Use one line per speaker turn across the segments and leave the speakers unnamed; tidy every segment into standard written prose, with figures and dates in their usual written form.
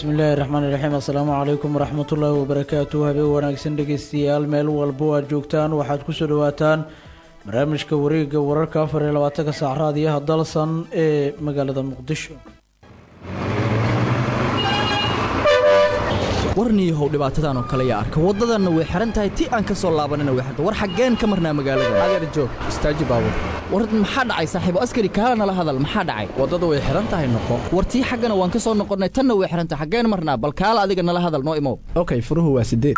bismillaahi raxmaani raxiim assalaamu calaykum waraxmatullaahi wabarakaatuh habeen wanaagsan dhegeystayaal meel walbo aad joogtaan waxaad kusoo dhawaataan barnaamijka wareegga wararka 24 saac raadiyaha dalsan ee magaalada muqdisho.
warniyahow dhibaatadan oo kale yaa arka waddadanna way xiran tahay ti aan ka soo laabanina way xirta war xaggeen ka marnaa magaalada adeer joog istaaji baabur war maxaa dhacay saaxiibo askari kaala nala hadal maxaa dhacay waddada way xiran tahay noqo war tii xaggana waan ka soo noqonnay tanna way xiran tahay xaggeen marnaa bal kaala adiga nala hadal noo imow
okay furuhu waa 8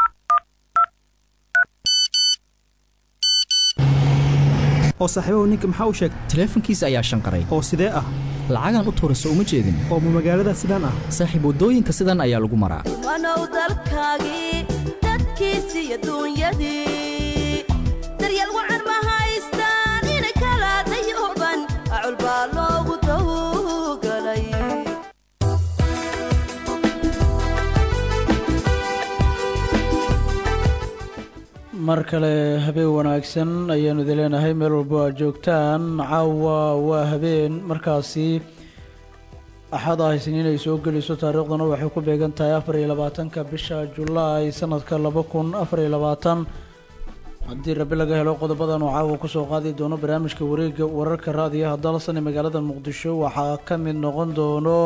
oo saaxiibo ninka maxaa u sheegay
taleefankiisa ayaa shanqaray
oo sidee ah
lacagan u tuurayso uma jeedin
oo magaalada sidaan ah
saaxiib wadooyinka sidan ayaa lagu maraa
wanow dalkaagi dadkiisi iyo duunyadii daryeel wacan ma haystaan inay kala dayooban acul baa loogu dawgalay
mar kale habeen wanaagsan ayaanu idin leenahay meel walbo aad joogtaan caawa waa habeen markaasi axad ah isniin ay soo gelayso taariikhduna waxay ku beegan tahay 24 bisha Julaay sanadka 2024 haddii rabbi laga helo qodobadan oo caawa kusoo qaadi doono barnaamijka wareegga wararka raadiyaha dalsan ee magaalada muqdisho waxaa ka mid noqon doono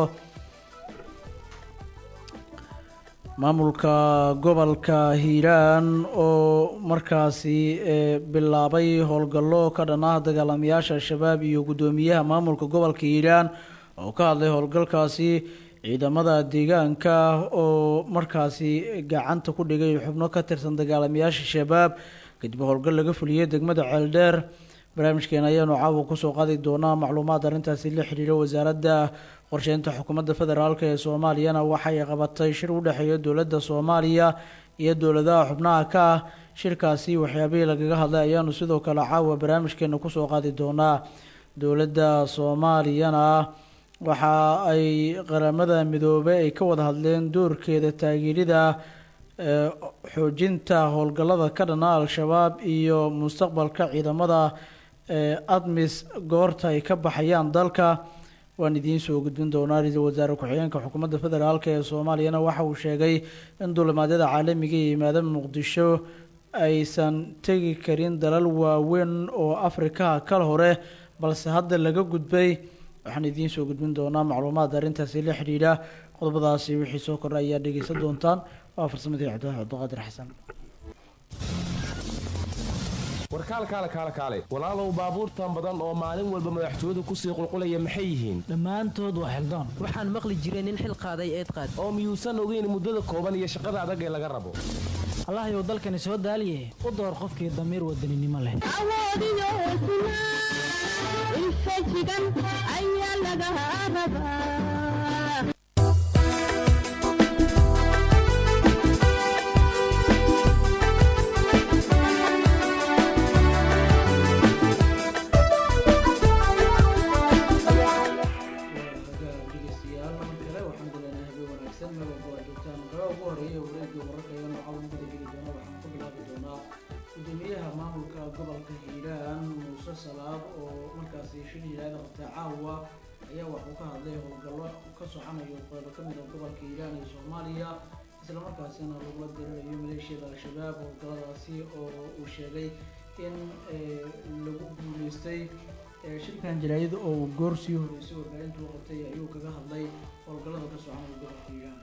maamulka gobolka Hiiraan oo markaasi bilaabay howlgallo ka dhan ah dagaalamayaasha shabaab iyo gudoomiyaha maamulka gobolka Hiiraan oo ka hadlay howlgalkaasi ciidamada deegaanka oo markaasi gacanta ku dhigay xubno ka tirsan dagaalamayaasha shabaab kadib howlgal laga fuliyay degmada Ceeldheer barnaamijkeena ayaanu caawa kusoo qaadi doonaa macluumaad arrintaasi la xiriira wasaaradda qorsheynta xukuumadda federaalka ee Soomaaliyana waxay qabatay shir u dhaxeeya dowladda Soomaaliya iyo dowladaha xubnaha ka ah shirkaasi waxyaabihii lagaga hadlay ayaanu sidoo kale caawa barnaamijkeena kusoo qaadi doonaa dowladda Soomaaliyana waxa ay qaramada midoobay ay ka wada hadleen doorkeeda taageerida xoojinta howlgallada ka dhan ah al-shabaab iyo mustaqbalka ciidamada admis goorta ay ka baxayaan dalka waan idiin soo gudbin doonaa ra-iisul wasaare ku-xigeenka xukuumadda federaalka ee Soomaaliyana waxa uu sheegay in duulimaadyada caalamiga ee yimaada Muqdisho aysan tegi karin dalal waaweyn oo Afrika kala hore balse hadda laga gudbay waxaan idiin soo gudbin doonaa macluumaad arrintaasi la xiriira qodobadaasi wixii soo kordhay ayaa dhegeysan doontaan waa farsamadii Cabdulqaadir Xasan
warkaale walaalow baabuurtan badan oo maalin walba madaxtooyadu kusii qulqulaya maxay yihiin
dhammaantood waa xildaan
waxaan maqli jiray nin xil qaaday eed qaad
oo miyuusan ogeyn muddada kooban iyo shaqada adag ee laga rabo
allahayow dalkani soo daaliye u door qofkii damiir wadaninimo leh
awoodiyo hesnaa infajigan ayaa laga rabaa
gudoomiyaha maamulka gobolka Hiiraan Muuse Salaad oo markaasi shiriyada qabtay caawa ayaa wuxuu ka hadlay howlgallo ka soconayo qaybo ka mid ah gobolka Hiiraan ee Soomaaliya isla markaasina lagu dirirayo maleeshiyada al-shabaab howlgalladaasi oo uu sheegay in lagu guuleystay shirkan jaraa'id oo uu goor sii horeysay warbaahinta uu qabtay ayuu kaga hadlay howlgallada ka soconaya gobolka Hiiraan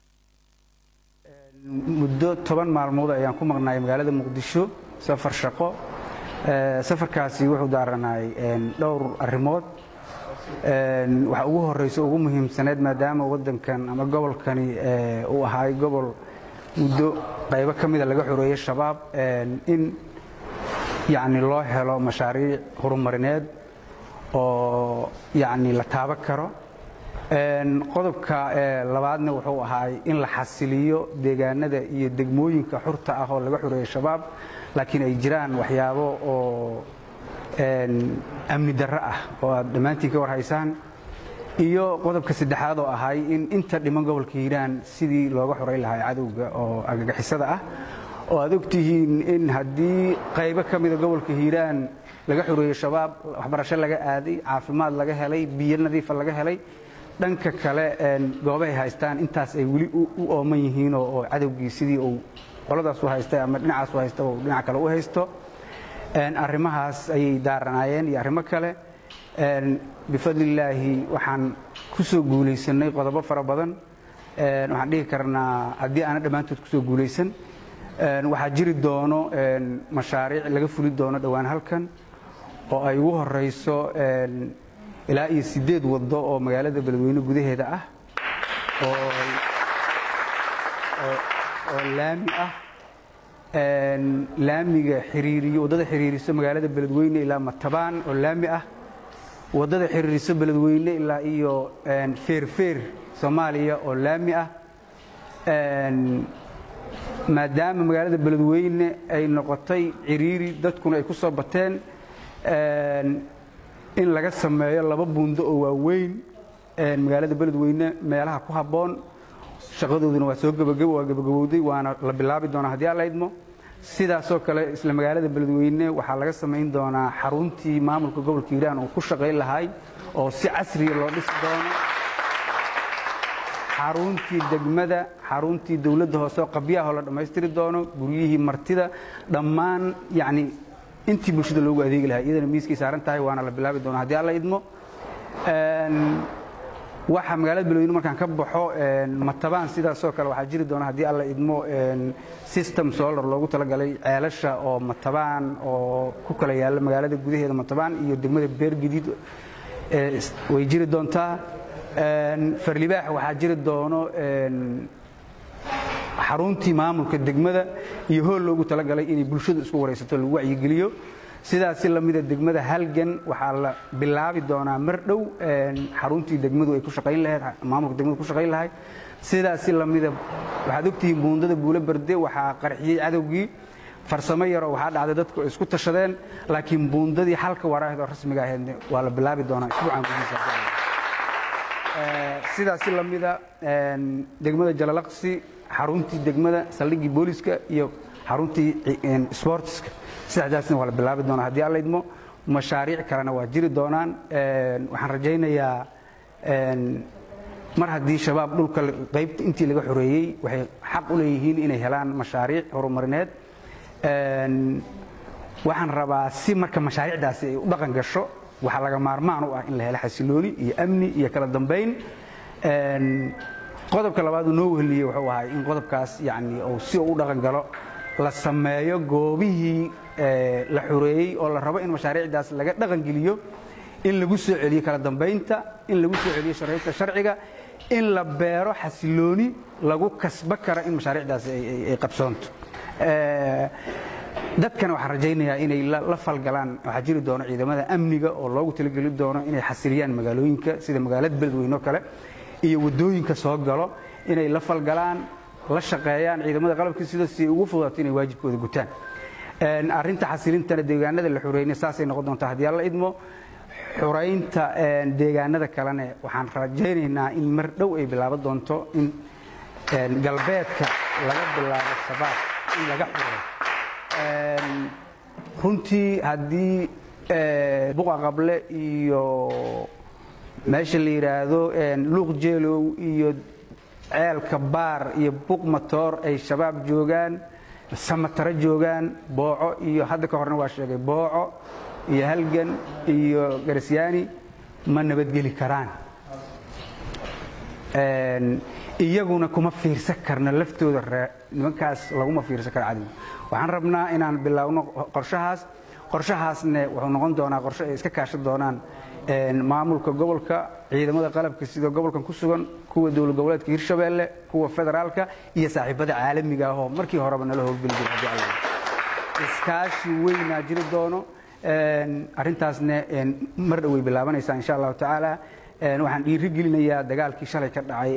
muddo 10 maalmood ayaan ku maqnaay magaalada Muqdisho safar shaqo safarkaasi wuxuu daaranay dhowr arrimood waxa ugu horeyso ugu muhiimsaneed maadaama wadankan ama gobolkani uu ahay gobol muddo qaybo kamid ah laga xoreeyay shabaab in yaani loo helo mashaariic horumarineed oo yaani la taaban karo qodobka labaadna wuxuu ahaa in la xasiliyo deegaanada iyo degmooyinka xurta ah oo laga xoreeyay shabaab laakiin ay jiraan waxyaabo oo amni darro ah oo aad dhammaantiin ka warhaysaan iyo qodobka saddexaad oo ahaa in inta dhiman gobolka Hiiraan sidii looga xoreey lahaa cadowga oo argagixisada ah oo aad ogtihiin in haddii qaybo ka mid ah gobolka Hiiraan laga xoreeyay shabaab waxbarasho laga aaday caafimaad laga helay biyo nadiif ah laga helay dhanka kale goobahay haystaan intaas ay weli u ooman yihiin oo cadowgii sidii uu qoladaas u haystay ama dhinacaas u haysta oo dhinac kale u haysto arrimahaas ayay daaranaayeen iyo arrimo kale bifadlillaahi waxaan ku soo guulaysanay qodobo fara badan waxaan dhihi karnaa haddii aana dhammaantood ku soo guulaysan waxaa jiri doono mashaariic laga fuli doono dhowaan halkan oo ay ugu horayso ilaa iyo 8 waddo oo magaalada beledweyne gudaheeda ah oo laami ah laamiga xiriiriyo waddada xiriiriso magaalada beledweyne ilaa Matabaan oo laami ah waddada xiriiriso beledweyne ilaa iyo feerfeer Soomaaliya oo laami ah maadaama magaalada beledweyne ay noqotay ciriiri dadkuna ay ku soo bateen in laga sameeyo 2 buundo oo waaweyn magaalada beledweyne meelaha ku habboon shaqadooduna waa soo gabagabowday waana la bilaabi doonaa haddii alla idmo sidaasoo kale isla magaalada beledweyne waxaa laga samayn doonaa xaruntii maamulka gobolka hiiraan oo ku shaqayn lahay oo si casriya loo dhisi doono xaruntii degmada xaruntii dawladda hoose oo qabyaha la dhammaystiri doono guryihii martida dhammaan yacni intii bulshada loogu adeegi lahaa iyadana miiskay saaran tahay waana la bilaabi doonaa haddii alla idmo waxa magaalada beledweyne markaan ka baxo Matabaan sidaasoo kale waxaa jiri doona haddii alla idmo system solar loogu talagalay ceelasha oo Matabaan oo ku kala yaala magaalada gudaheeda Matabaan iyo degmada Beergidid way jiri doontaa Farlibaax waxaa jiri doono xaruntii maamulka degmada iyo hool loogu talagalay inay bulshadu isku wareysato lagu wacyigeliyo sidaas la mid ah degmada Halgan waxaa la bilaabi doonaa mar dhow xaruntii degmadu ay ku shaqayn lahayd maamulka degmadu ku shaqayn lahayd sidaas la mid ah waxaad ogtihiin buundada Buule Barde waxaa qarxiyay cadowgii farsamo yar oo waxaa dhacday dadku isku tashadeen laakiin buundadii halka waraahdo rasmiga ahayd waa la bilaabi doonaa isbuucan gudihiisa sidaas la mid ah degmada Jalalaqsi xaruntii degmada saldhiggii booliska iyo xaruntii sportska sidaasna waa la bilaabi doonaa haddii alla idmo mashaariic kalena waa jiri doonaan waxaan rajaynayaa mar haddii shabaab dhulka qaybta intii laga xoreeyey waxay xaq u leeyihiin inay helaan mashaariic horumarineed waxaan rabaa si marka mashaariicdaasi ay u dhaqan gasho waxa laga maarmaan u ah in la helo xasilooni iyo amni iyo kala dambeyn qodobka labaad uu noo weheliyey wuxuu ahaa in qodobkaas yacni uu si u dhaqan galo la sameeyo goobihii la xoreeyey oo la rabo in mashaariicdaas laga dhaqan geliyo in lagu soo celiyo kala dambeynta in lagu soo celiyo sharciga in la beero xasilooni lagu kasba kara in mashaariicdaas ay qabsoonto dadkana waxaan rajaynayaa inay la falgalaan waxaa jiri doono ciidamada amniga oo loogu talageli doono inay xasiliyaan magaalooyinka sida magaalada beledweyne oo kale iyo wadooyinka soo galo inay la falgalaan la shaqeeyaan ciidamada qalabka sida si ugu fududaato inay waajibkooda gutaan arrinta xasilintana deegaanada la xoreeyay saasay noqon doontaa haddii alla idmo xoreynta deegaanada kalena waxaan rajaynaynaa in mar dhow ay bilaaban doonto in galbeedka laga bilaabo shabaab in laga xoreeyo runtii haddii buqa qable iyo meesha la yiraahdo luuq jeelow iyo ceelka baar iyo buq matoor ay shabaab joogaan samatara joogaan booco iyo hadda ka horna waa sheegay booco iyo Halgan iyo Garsyaani ma nabadgeli karaan iyaguna kuma fiirsan karna laftooda nimankaas laguma fiirsan karo cadawga waxaan rabnaa inaan bilaawno qorshahaasna wuxuu noqon doonaa qorshe ay iska kaashan doonaan maamulka gobolka ciidamada qalabka sida gobolkan ku sugan kuwa dawlad goboleedka Hirshabeelle kuwa federaalka iyo saaxiibada caalamiga ah oo markii horeba nala howlgeli jiray iskaashi weyn jiri doono arrintaasna mar dhow way bilaabanaysaa insha Allah taala waxaan dhiirigelinayaa dagaalkii shalay ka dhacay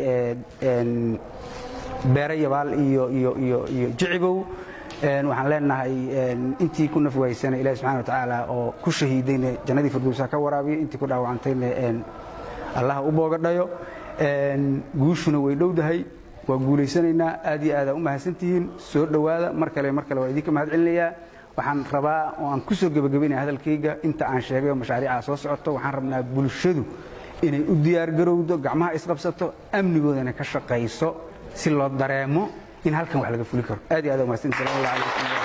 Beerayabaal iyo Jicibow waxaan leenahay intii ku nafwaysan Ilaahay subhanahu wa ta'ala oo ku shahiidayna jannadii firdawsa ka waraabiyo intii ku dhaawacantayna Allah u boogadhayo guushuna way dhowdahay waa guuleysanaynaa aad iyo aad u mahadsantihiin soo dhawaada mar kale waa idinka mahad celinayaa waxaan rabaa oo aan ku soo gabagabeynaa hadalkayga inta aan sheegay mashaariica soo socoto waxaan rabnaa bulshadu inay u diyaargarowdo gacmaha isqabsato amnigoodana ka shaqayso si loo dareemo in halkan wax laga fuli karo aad iyo aad umahadsan sallallahu alayhi wa sallam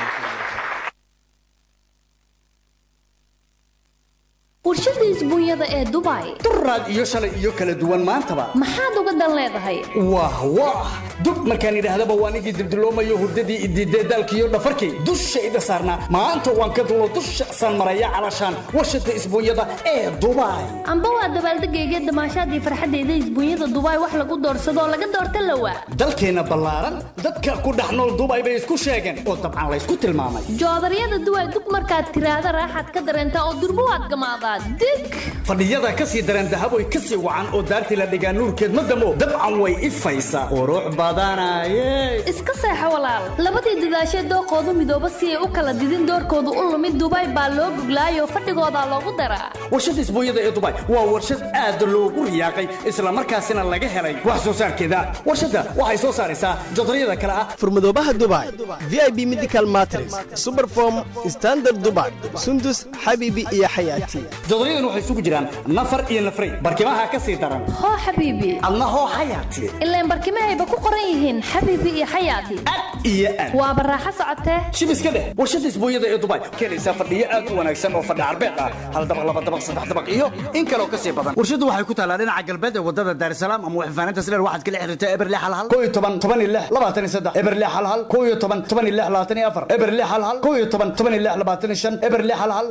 warshada isbuunyada ee Dubai
duraad iyo shalay iyo kala duwan maantaba
maxaad uga dan leedahay
wah dub markaan idhaahdaba waan igii dibdiloomayo hurdadii idiiday dalkii iyo dhafarkii dushayda saarnaa maanta waan ka duulo dusha san maraya calashaan warshada isbuunyada ee Dubai
amba waa dabaaldegayga damaashadii farxadeeda isbuunyada Dubai wax lagu doorsado laga doorta lawa
dalkeena ballaaran dadka ku dhaxnool Dubai bay isku sheegeen oo dabcan la isku tilmaamay
joodariyada Dubai dub markaad tiraahdo raaxad ka dareenta oo durbo aad gamaada dig
fadhiyada ka sii dareen dahab way ka sii wacan oo daartii la dhigaa nuurkeed madamo dabcan way ifaysaa qurux badanaye
iska seexo walaal labadii dadaashay dooqoodu midooba si ay u kala didin doorkoodu u lumid Dubai baa loo buglaayo fadhigooda loogu daraa
warshada isbuunyada ee Dubai waa warshad aad loogu riyaaqay isla markaasina laga helay wax soo saarkeeda warshada waxay soo saaraysaa joodariyada kala ah
furmadoobaha Dubai VIP Medical Mattress Superform Standard Dubai Sundus Habibi iyo Hayati
joodariyadu waxay isugu jiraan nafar iyo nafray barkimaha ka sii daran
hoo Habibi
Allah hoo Hayati
ilaa barkimahayba ku qoran yihiin Habibi iyo Hayati
iyo
waa baraaxa socotee
shibiska leh warshada isbuunyada ee Dubai keenaysa fadhiyo aad u wanaagsan oo fadhi arbeed ah hal dabaq laba dabaq saddex dabaq iyo in kale oo ka sii badan warshadu waxay ku taalaa dhinaca galbeed ee wadada Dar es Salaam ama waxfaanaynta sileer waxaad kala xiriirtaa Eberle halhal 12 Eberle halhal 12 Eberle halhal 12 Eberle halhal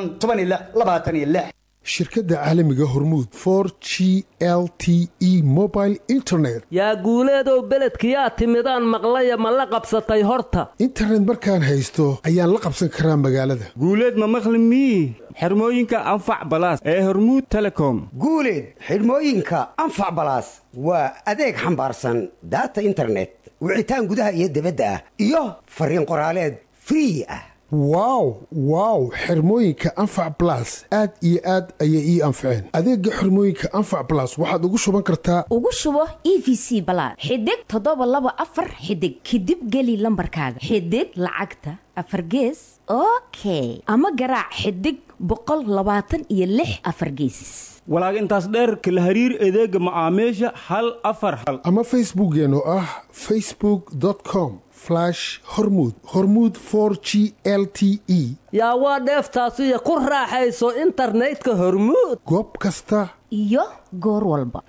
12
shirkadda caalamiga hormuud 4G LTE mobile internet
yaa guuleedow beledkiyaa timidaan maqlaya ma la qabsatay horta
internet markaan haysto ayaan la qabsan karaa magaalada
guuleed ma maqli mii xirmooyinka anfac balaas ee hormuud telecom
guuleed xirmooyinka anfac balaas waa adeeg xambaarsan data internet wicitaan gudaha iyo dibadda ah iyo fariin qoraaleed free ah
wow xirmooyinka anfac blas aad iyo aad ayay ii anfaceen adeega xirmooyinka anfac blas waxaad ugu shuban kartaa
ugu shubo EVC blas xidig 724 xidig kadib geli lambarkaaga xidig lacagta afar gees okay ama garaac xidig 126 afar gees
walaag intaas dheer kala hariir adeega macaamiisha hal afar hal
ama facebookeen oo ah facebook.com/hormuud 4G LTE
yaa waa dheeftaasiyo ku raaxayso internetka hormuud
goob kasta
iyo goor walba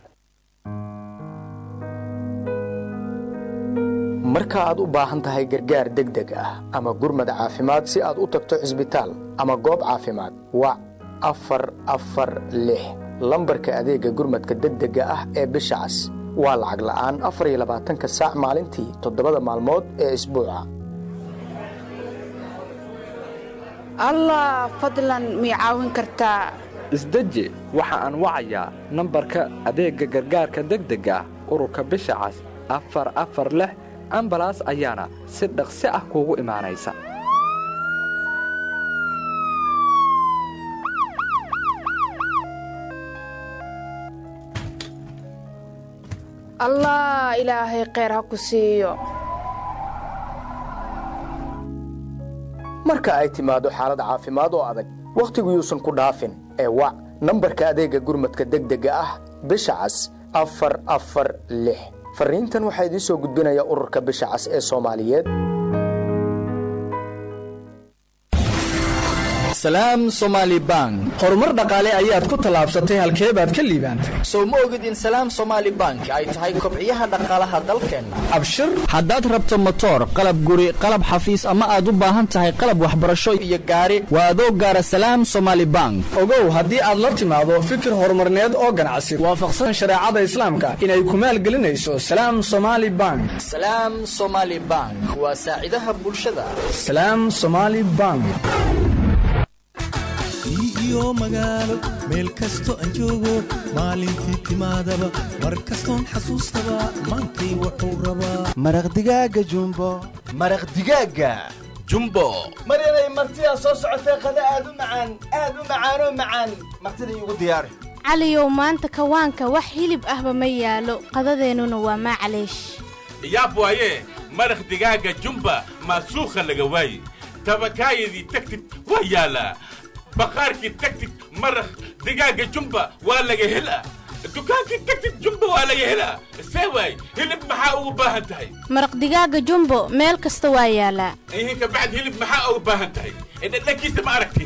marka aad u baahan tahay gargaar degdeg ah ama gurmad caafimaad si aad u tagto cisbitaal ama goob caafimaad wac 446 lambarka adeega gurmadka degdega ah ee bisha cas waa lacag la'aan 24 saac maalintii 7 maalmood ee isbuuca
allah fadlan mi caawin kartaa
isdeji waxa aan wacayaa nambarka adeega gargaarka degdega ah ururka bisha cas 446 ambalaas ayaana si dhaqsi ah kuugu imaanaysa
allah ilaahay kheyr ha ku siiyo
marka ay timaado xaalad caafimaad oo adag wakhtigu yuusan ku dhaafin ee wac nambarka adeega gurmadka degdega ah bisha cas 446 fariintan waxaa idiin soo gudbinaya ururka bisha cas ee Soomaaliyeed Salaam Somali Bank
horumar dhaqaale ayaad ku talaabsatay halkee baad ka liibaantay
soo ma ogid in Salaam Somali Bank ay tahay kobciyaha dhaqaalaha dalkeena
abshir haddaad rabto motor qalab guri qalab xafiis ama aad u baahan tahay qalab waxbarasho iyo gaari waa adoo gaara Salaam Somali Bank ogow haddii aad la timaado fikir horumarneed oo ganacsi waafaqsan shariicada islaamka inay ku maalgelinayso Salaam Somali Bank
Salaam Somali Bank waa saacidaha bulshada
Salaam Somali Bank
iyo magaalo meel kasto aan joogo maalintii timaadaba mar kastoon xasuustaba maankay wuxuu rabaa
maraq digaaga jumbo
mar inay martidaa soo socotay qada aad u macaan martida iigu diyaari
caliyow maanta kawaanka wax hilib ahba ma yaalo qadadeennuna waa maclaysh
yaab waaye maraq digaaga jumba maasuukha laga waaye tabakaayadii tagtid waa yaalaa baqaarkii tagtid maraq digaaga jumba waa laga helaa dukaankii tagtid jumbo waa laga helaa see waay hilib maxaa ugu baahan tahay
maraq digaaga jumbo meel kasta waa yaalaa
ihinka bacd hilib maxaa ugu baahan tahay dhadhankiisa ma aragti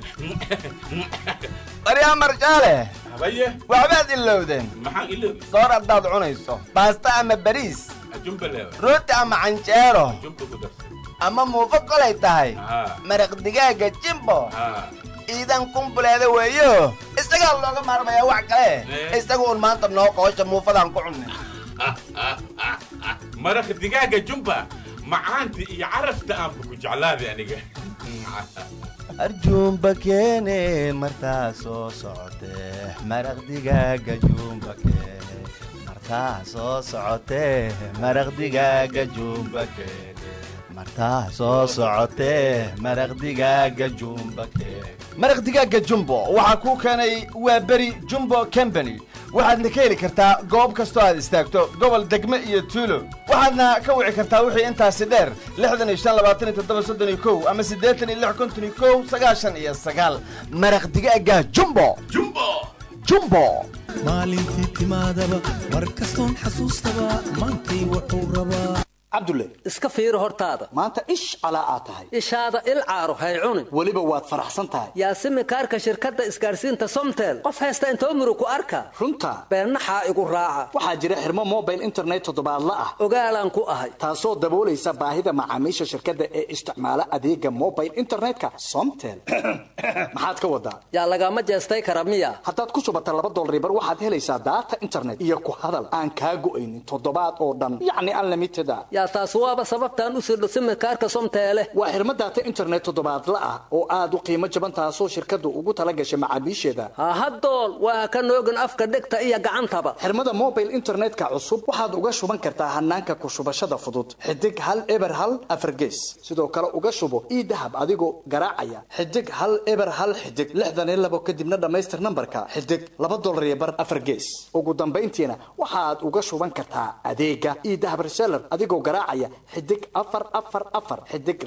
baryaa marjaale
habaye
waxbaad ilowdeen
maxaan ilowday
soor haddaad cunayso baasta ama bariis
jumbo leewa
rooti ama canjeero
jumbo ku darsan
ama muufo kolay tahay maraq digaaga jimbo iidan kumbuleeda weeyo isagaa looga maarmayaa wax kale isaga un maanta noo qoosha muufadaan ku cunnay
maraq digaaga jumba macaanta iyo carafta aanba ku jeclaaday aniga
arjuumba keene martaa soo socotee maraq digaaga jumba keene martaa soo socotee maraq digaaga jumba keene martaa soo socotee maraq digaaga jumba keene maraq digaaga jumbo waxaa kuu keenay waa beri jumbo company waxaadna ka heli kartaa goob kastoo aad istaagto gobol degme iyo tuulo waxaadna ka wici kartaa wixii intaasi dheer 65 ama 86 maraq digaaga jumbo jumbo
maalintii timaadaba mar kastoon xasuustaba maantay wuxuu rabaa
cabdulle
iska fiiro hortaada
maanta ish calaa aad tahay
ishaada il caaro hay cunin
weliba waad faraxsan tahay
yaasimi kaarka shirkadda isgaarsiinta somtel qof haysta intoo muru ku arka
runta
beennaxaa igu raaca
waxaa jira xirmo mobile internet toddobaadla ah
ogaalaan ku ahay
taasoo daboolaysa baahida macaamiisha shirkadda ee isticmaala adeega mobile internetka somtel maxaad ka wadaa
yaa lagama jeestay kara miya
haddaad ku shubata $2 bar waxaad helaysaa data internet iyo ku hadal aan kaa go'aynin toddobaad oo dhan yacni unlimited
taas waaba sababtaan u sirdho simikaarka somteele
waa xirmo data internet toddobaadla ah oo aad u qiimo jaban taasoo shirkaddu ugu tala gashay macaamiisheeda
hahadool waa ka noogin afka dhegta iyo gacantaba
xirmada mobile internetka cusub waxaad uga shuban kartaa hanaanka ku shubashada fudud xidig 1 afar gees sidoo kale uga shubo idahab adigoo garaacaya xidig 1 xidig 62 kadibna dhamaystir nambarka xidig $2 bar afar gees ugu dambayntiina waxaad uga shuban kartaa adeega idahab reseller adigoo garaacaya xidig 444 xidig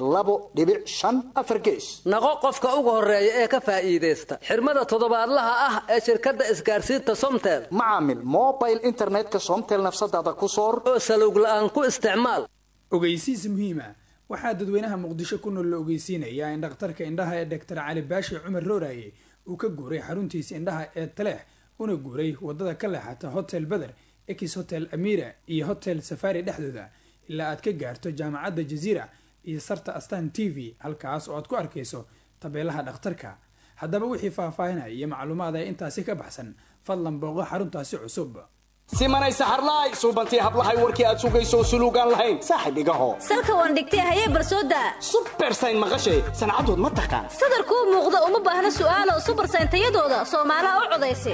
2.5 afar gees
naqo qofka ugu horeeya ee ka faa'iideysta xirmada toddobaadlaha ah ee shirkadda isgaarsiinta somtel
macaamil mobile internetka somtel nafsadaada ku soor
oo salowg la'aan ku isticmaal
ogeysiis muhiima waxaa dadweynaha muqdisho ku nool la ogeysiinayaa in dhakhtarka indhaha ee Dr. Cali Baashi Cumar Rooraye uu ka guuray xaruntiisa indhaha ee Taleex una guuray wadada ka leexata Hotel Badr Ex Hotel Amira iyo Hotel Safari dhexdooda ilaa aad ka gaarto jaamacadda Jazeera iyo sarta Astaan TV halkaas oo aad ku arkayso tabeelaha dhakhtarka haddaba wixii faahfaahinaya iyo macluumaad ay intaasi ka baxsan fadlan booqo xaruntaasi cusub
simanay saxarlaay suubantii hablahay warkii aad sugayso suluugaan lahayn saaxib igaho
salka waan dhigtay hayee barsooda
supersayn maqashay sancadood ma taqaan
sadarkuu muuqda uma baahna su'aalo supersayn tayadooda Soomaaliya u codaysay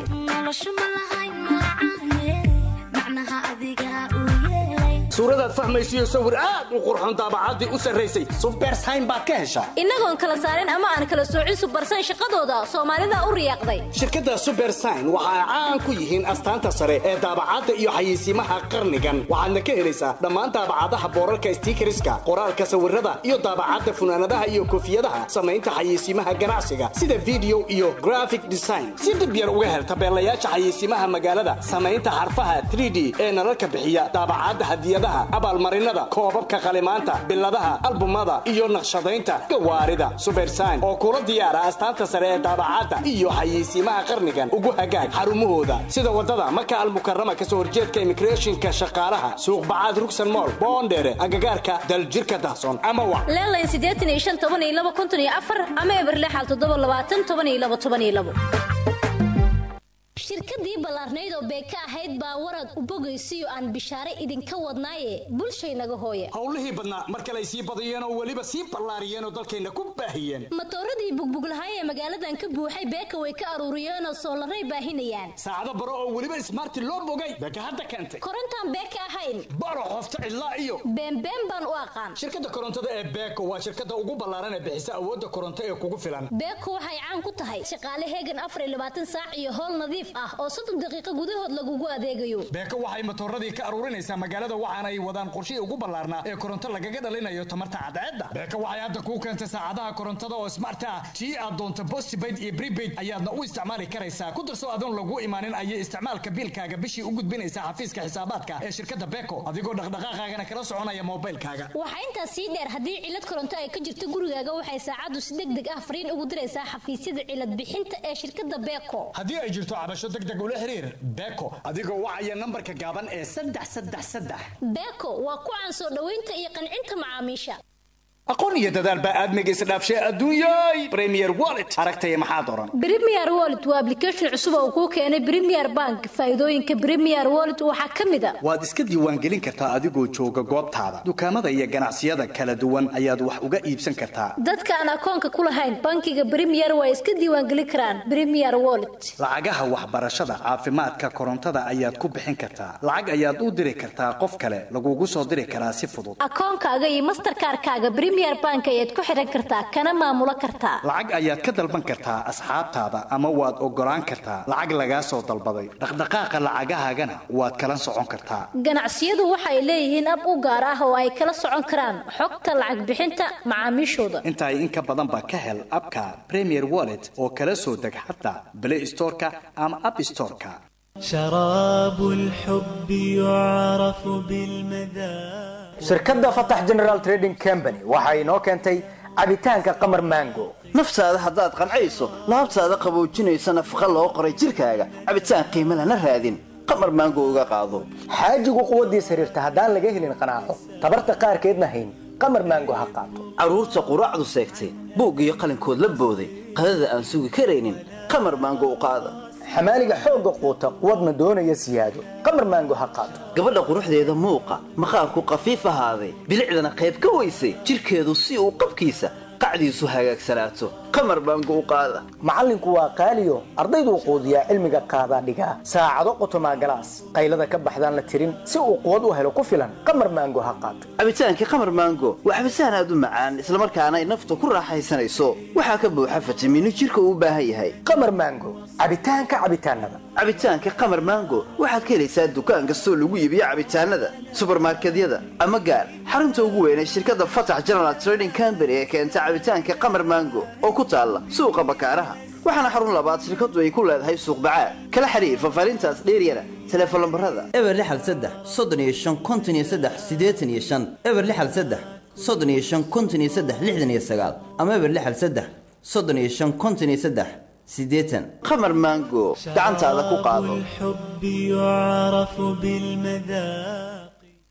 suuradaad fahmaysiyo sawir aad u qurxoon daabacaddii u sarraysay supersayn baad ka heshaa
innagoon kala saarin ama aan kala soocin supersayn shaqadooda Soomaalida u riyaaqday
shirkadda supersayn waxa ay caan ku yihiin astaanta sare ee daabacadda iyo xayeysiimaha qarnigan waxaadna ka helaysaa dhammaan daabacadaha boorarka stiikariska qoraalka sawirada iyo daabacadda funaanadaha iyo koofiyadaha samaynta xayeysiimaha ganacsiga sida video iyo graphic design si dib yar uga hel tabeelayaasha xayeysiimaha magaalada samaynta xarfaha 3D ee nalalka bixiya daabacadda hadiyada abaalmarinada koobabka qalimaanta biladaha albumada iyo naqshadaynta gawaarida supersign oo kula diyaara astaanta sare ee daabacadda iyo xayeysiimaha qarnigan ugu hagaag xarumahooda sida wadada maka almukarrama kasoo horjeedka immigrationka shaqaalaha suuq bacaad rugsan mool boondheere agagaarka daljirka dahsoon ama wa
leelayn 85 ama eberlexal 7 shirkadii ballaarnayd oo beeka ahayd baa warad u bogaysiyo aan bishaare idinka wadnaaye bulshaynaga hooye
howlihii badnaa mar kale ay sii badiyeen oo weliba sii ballaariyeen oo dalkeenna ku baahiyeen
matooradii bugbuglahay ee magaaladan ka buuxay beeka way ka aruuriyeen oo soolaray baahinayaan
saacado baro oo weliba ismaarti loo bogay beeka hadda keentay
korontaan beeka ahayn
baro qofta cidlaa iyo
beenbeen baan u aqaan
shirkadda korontada ee beeko waa shirkadda ugu ballaaran ee bixisa awoodda koronto ee kugu filan
beeko waxay caan ku tahay shaqaale heegan 24 saac iyo howl nadiif ah ah oo 30 daqiiqo gudahood lagugu adeegayo.
beeko waxay matooradii ka aruurinaysaa magaalada waxaana ay wadaan qorshe ugu ballaarnaa ee koronto lagaga dhalinayo tamarta cadceedda. beeko waxay hadda kuu keentay saacadaha korontada oo smart ah tii aad doonto postpaid iyo prepaid ayaadna u isticmaali karaysaa. ku darso adoon lagu imaanin ayay isticmaalka biilkaaga bishii u gudbinaysaa xafiiska xisaabaadka ee shirkadda beeko adigoo dhaqdhaqaaqaagana kala soconaya moobilkaaga.
waxaa intaas sii dheer haddii cilad koronto ay ka jirto gurigaaga waxay saacaddu si degdeg ah fariin ugu diraysaa xafiisyada cilad bixinta ee shirkadda beeko.
haddii ay jirto cabasho degdeg ula xiriir beeko adigoo wacaya nambarka gaaban ee 333.
beeko waa ku caan soo dhaweynta iyo qancinta macaamiisha.
aqoon iyo dadaal baa aadmiga isdhaafshay adduunyay Premier Wallet aragtay maxaad oran.
Premier Wallet waa application cusub oo kuu keenay Premier Bank. faa'iidooyinka Premier Wallet waxaa ka mid ah
waad iska diiwaangelin kartaa adigoo jooga goobtaada dukaamada iyo ganacsiyada kala duwan ayaad wax uga iibsan kartaa.
dadka aan akoonka ku lahayn bankiga Premier way iska diiwaangelin karaan Premier Wallet.
lacagaha waxbarashada caafimaadka korontada ayaad ku bixin kartaa. lacag ayaad u diri kartaa qof kale lagugu soo diri karaa si fudud.
akoonkaaga iyo Mastercard-kaaga Premier Bank ayaad ku xiran kartaa kana maamulo kartaa.
lacag ayaad ka dalban kartaa asxaabtaada ama waad ogolaan kartaa lacag laga soo dalbaday. dhaqdhaqaaqa lacagahaagana waad kala socon kartaa.
ganacsiyadu waxay leeyihiin ab u gaar ah oo ay kala socon karaan xogta lacag bixinta macaamiishooda.
inta in ka badan ba ka hel abka Premier Wallet oo kala soo deg xataa Play Store-ka ama App Store-ka.
شراب الحب يعرف بالمذاق.
shirkadda Fatax General Trading Company waxa inoo keentay cabitaanka qamar mango.
naftaada haddaad qancayso laabtaada qaboojinaysa nafaqa loo qoray jirkaaga cabitaan qiimo lana raadin qamar mango uga qaado.
xaajigu quwadiisa xiriirta haddaan laga helin qanaaco tabarta qaarkeedna hayn qamar mango ha qaato.
caruurta quraacdu seegtay buug iyo qalinkood la booday qadada aan sugi karaynin qamar mango u qaada.
xamaaliga xoogga quuta quwadna doonaya siyaado qamar mango ha qaato.
gabadha quruxdeeda muuqa maqaarku qafiif ahaaday bilicdana qayb ka weysay jirkeedu si uu qabkiisa qacdiisu hagaagsanaato qamar mango u qaada.
macallinku waa qaaliyo ardaydu quudiyaa cilmiga qaadaa dhigaa saacado qotomaa galaas qaylada ka baxdaan la tirin si uu quwad u helo ku filan qamar mango ha qaato.
cabitaankii qamar mango waa cabitaan aad u macaan islamarkaana ay nafta ku raaxaysanayso waxaa ka buuxa fitamiino jirka uu u baahan yahay.
qamar mango cabitaanka cabitaanada.
cabitaanka qamar mango waxaad ka helaysaa dukaan kastoo lagu iibiyo cabitaanada supermarketyada ama gaar xarunta ugu weyn ee shirkadda Fatax General Trading Company ee keenta cabitaanka qamar mango oo ku taala suuqa bakaaraha. waxaana xarun labaad shirkadu ay ku leedahay suuq bacaad. kala xiriir fafaarintaas dheeriyana telefoon lambarada eber 63 35 53 85 eber 63 35 53 69 ama eber 63 35 53 sideetan qamar mango gacantaada ku qaado.
الحب يعرف بالمذاق.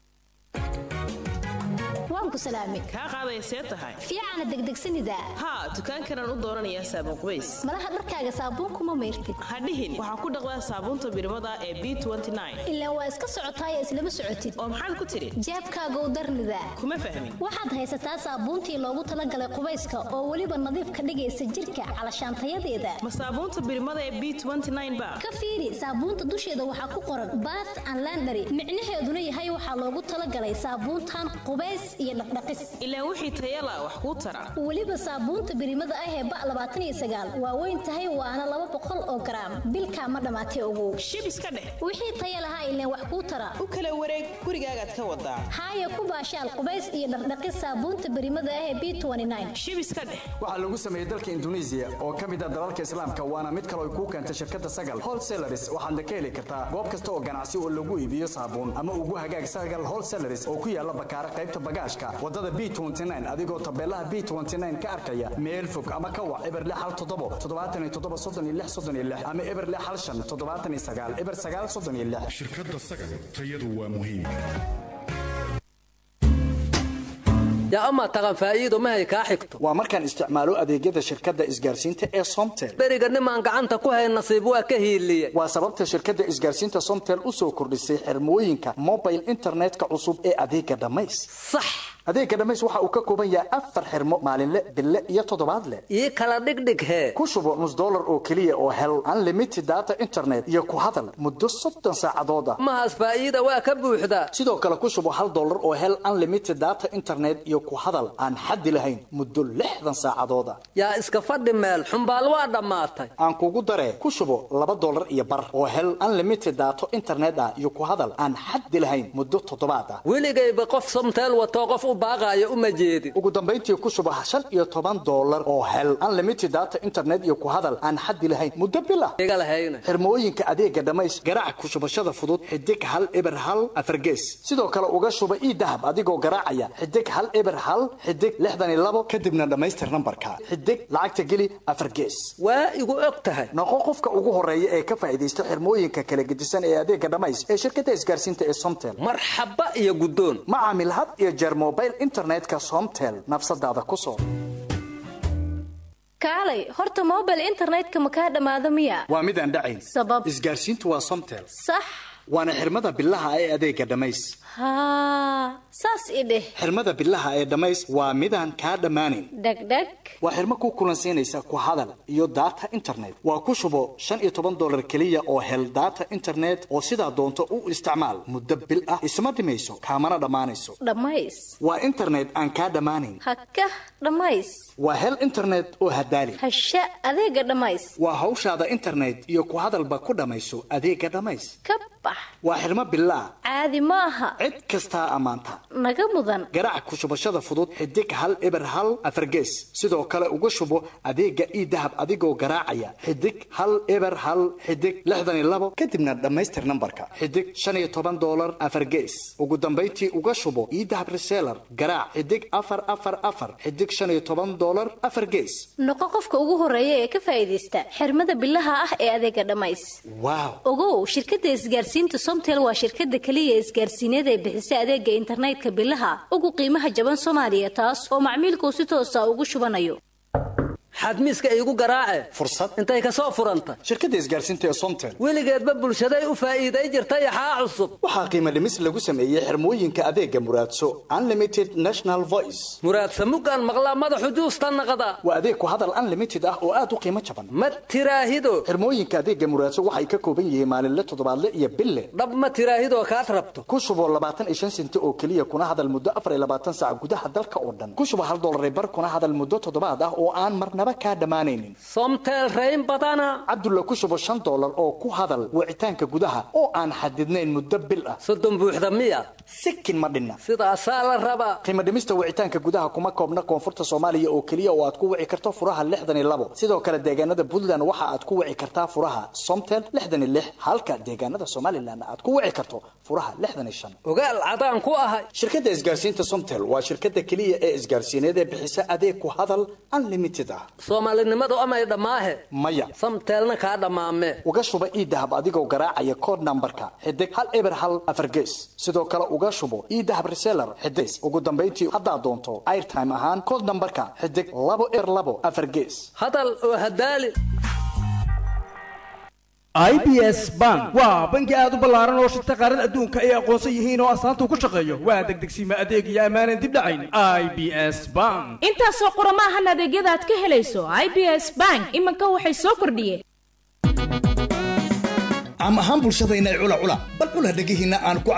waan ku salaamay
kaa qaadaysee tahay
fiicana degdegsanida
haa dukaankanan u dooranayaa saabuun qubays
malaha dharkaaga saabuunku ma mayrtid
ha dhihin waxaa ku dhaqdaa saabuunta birmada ee B29
ilaa waa iska socotaay islama socotid
oo maxaad ku tiri
jeebkaaga u darnida
kuma fahmin
waxaad haysataa saabuuntii loogu talagalay qubayska oo weliba nadiif ka dhigaysa jirka calashaantayadeeda
ma saabuunta birmada ee B29 ba
ka fiiri saabuunta dusheeda waxaa ku qoran bath and laundry micnaheeduna yahay waxaa loogu talagalay saabuuntan qubays iyo dhaqdhaqis
ilaa wixii tayala wax ku tara
waliba saabuunta birimada ah ee ba 29 waa weyn tahay waana 200 oo gram bilka ma dhamaatay ugu
shib iska dheh
wixii tayala ha ilaa wax ku tara
u kala wareeg gurigaaga ka wadaa
haaya ku baashaal qubays iyo dhaqdhaqis saabuunta birimada ah ee B29
shib iska dheh
waxa lagu sameeyay dalka Indonesia oo kamid ah dalalka Islaamka waana mid kale oo ku keentay shirkadda Sagal Wholesalers waxaad ka heli kartaa goob kasta oo ganacsi oo lagu iibiyo saabuun ama ugu hagaag Sagal Wholesalers oo ku yaala bakaara qaybta bagaashka wadada B29 adigoo tabeelaha B29 ka arkaya meel fog ama ka wac eber 67 ama eber 5 eber 9
shirkadda Sagal tayadu waa muhiim.
yaa ama taqan faa'iido ma hay ka xigto
waa markaan isticmaalo adeegyada shirkadda isgaarsiinta ee Somtel
bariga nimaan gacanta ku hay nasiib waa ka hiiliyay
waa sababta shirkadda isgaarsiinta Somtel u soo kordhisay xirmooyinka mobile internetka cusub ee adeega dhamays
sax
adeega dhamays waxa uu ka kooban yahay 4 xirmo maalinle bille iyo toddobaadle
ii kala dhigdhig hee
ku shubo $1 oo kaliya oo hel unlimited data internet iyo ku hadal muddo 30 saacadood ah
mahaas faa'iida waa ka buuxda
sidoo kale ku shubo $1 oo hel unlimited data internet iyo ku hadal aan xad lahayn muddo 60 saacadood ah
yaa iska fadhi meel xumbaal waa dhamaatay
aan kugu daree ku shubo $2 iyo bar oo hel unlimited data internet ah iyo ku hadal aan xad lahayn muddo 7 ah
weligayba qof somteel wato qof u baaqaayo uma jeedin
ugu dambeyntii ku shubo $15 oo hel unlimited data internet iyo ku hadal aan xad lahayn muddo bil ah
iga lahayna
xirmooyinka adeega dhamays garaac ku shubashada fudud xidig hal eber hal afar gees sidoo kale uga shuba dahab adigoo garaacaya xidig hal eber hal xidig 62 kadibna dhamaystir nambarka xidig lacagta geli afar gees
waa igu og tahay
noqo qofka ugu horeeya ee ka faa'iideysta xirmooyinka kala gedisan ee adeega dhamays ee shirkadda isgaarsiinta ee Somtel
marxaba iyo gudoon
macaamil had iyo jeer mobile internetka Somtel nafsadaada ku soo
kaalay horta mobile internetka ma ka dhamaado miya
waa mid aan dhacayn
sabab
isgaarsiintu waa Somtel
sax
waana xirmada billaha ee adeega dhamays
saas ideh
xirmada billaha ee dhamays waa midaan ka dhamaanin
degdeg
waa xirmo ku kulansiinaysa ku hadal iyo data internet waa ku shubo $15 kaliya oo hel data internet oo sidaa doonto u isticmaal muddo bil ah isma dhimayso kaamana dhamaanayso
dhamays
waa internet aan ka dhamaanin
hakka dhamays
waa hel internet oo hadaali
hasha adeega dhamays
waa hawshaada internet iyo ku hadalba ku dhamayso adeega dhamays
kabah
waa xirmo billaha
caadi maaha
cid kasta amaanta
naga mudan
garaac ku shubashada fudud xidig hal eber hal afar gees sidoo kale uga shubo adeega dahab adigoo garaacaya xidig hal eber hal xidig 62 kadibna dhamaystir nambarka xidig $15 afar gees ugu dambeyntii uga shubo dahab reseller garaac xidig 444 xidig $15 afar gees
noqo qofka ugu horeeya ee ka faa'iideysta xirmada billaha ah ee adeega dhamays
wow
ogow shirkadda isgaarsiinta Somtel waa shirkadda kaliya isgaarsiineed ee bixisa adeega internetka billaha ugu qiimaha jaban Soomaaliya taas oo macmiilku si toos ah ugu shubanayo
xadmiiska igu garaace
fursad
intay ka soo furanta
shirkadda isgaarsiinta ee Somtel
weligeedba bulshada u faa'iiday jirtay xaa cusub
waxa qiimo dhimis lagu sameeyay xirmooyinka adeega Muraadso unlimited national voice
Muraadso mugan maqlaa madaxu juusta naqada
waa adeeg ku hadal unlimited ah oo aad u qiimo jaban
ma tiraahido
xirmooyinka adeega Muraadso waxay ka kooban yihiin maalinle toddobaadle iyo bille
dhab ma tiraahido ka rabto
ku shubo 25 senti oo kaliya kuna hadal muddo 24 saac gudaha dalka oo dhan ku shubo $1 bar kuna hadal muddo toddobaad ah oo aan marnaba ka dhamaanaynin
Somtel rayn badana
Abdullah ku shubo $5 oo ku hadal wicitaanka gudaha oo aan xadidnayn muddo bil ah
soddon buuxda miya
sikin ma dhinna
sidaas la raba
qiimo dhimista wicitaanka gudaha kuma koobna koonfurta Soomaaliya oo kaliya oo aad ku wici karto furaha 62 sidoo kale deegaanada Puntland waxa aad ku wici kartaa furaha Somtel 66 halka deegaanada Somaliland aad ku wici karto furaha 65
ogaal cadaan ku ahay
shirkadda isgaarsiinta Somtel waa shirkadda kaliya ee isgaarsiineed ee bixisa adeeg ku hadal unlimited ah
Soomaalinimadu ama ay dhamaahe
maya
Somtelna ka dhamaame
uga shuba dahab adigoo garaacaya code numberka xidig hal eber hal afar gees sidoo kale uga shubo dahab reseller xidig ugu dambeyntii hadda doonto airtime ahaan code numberka xidig 2 afar gees
hadal oo hadaali
IBS Bank waa bangi aad u ballaaran oo shirta qaarada adduunka ay aqoonsan yihiin oo astaanta ku shaqeeyo waa degdegsiima adeeg iyo amaanan dib dhacayn IBS Bank
intaasoo qurama ahan adeegyada aad ka helayso IBS Bank imanka waxay soo kordhiyeen
am ahaan bulshadayna cula bal cula dhagihiina aan ku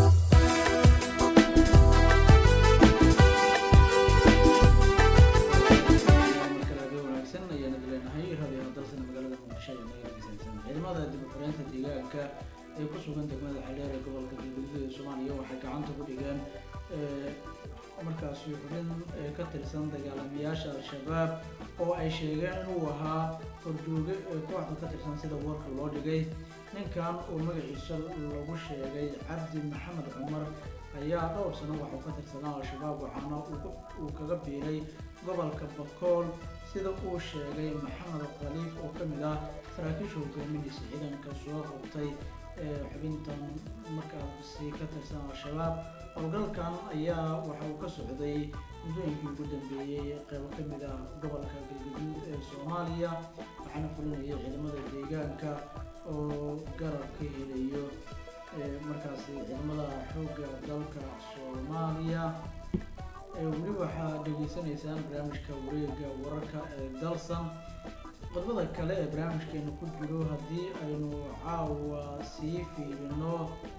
ay ku sugan degmada xaleer ee gobolka galgaduud ee Soomaaliya waxay gacanta ku dhigeen markaas xubin ka tirsan dagaalamayaasha al-shabaab oo ay sheegeen inuu ahaa horjooge kooxda ka tirsan sida warka loo dhigay ninkan oo magaciisa lagu sheegay Cabdi Maxamed Cumar ayaa dhowr sano waxa uu ka tirsanaa al-shabaab waxaana uu kaga biiray gobolka Bakool sida uu sheegay Maxamed Khaliif oo kamid ah saraakiisha hogaaminaysa ciidanka soo qabtay xubintan markaasi ka tirsan al-shabaab howlgalkan ayaa waxa uu ka socday muddooyinkii ugu dambeeyey qaybo ka mid ah gobolka galgaduud ee Soomaaliya waxaana fulinayay ciidamada deegaanka oo garab ka helayo markaasi ciidamada xoogga dalka Soomaaliya weli waxaa dhegeysanaysaan barnaamijka wareega wararka ee dalsan. qodobada kale ee barnaamijkeena ku jiro haddii aynu caawa sii fiirino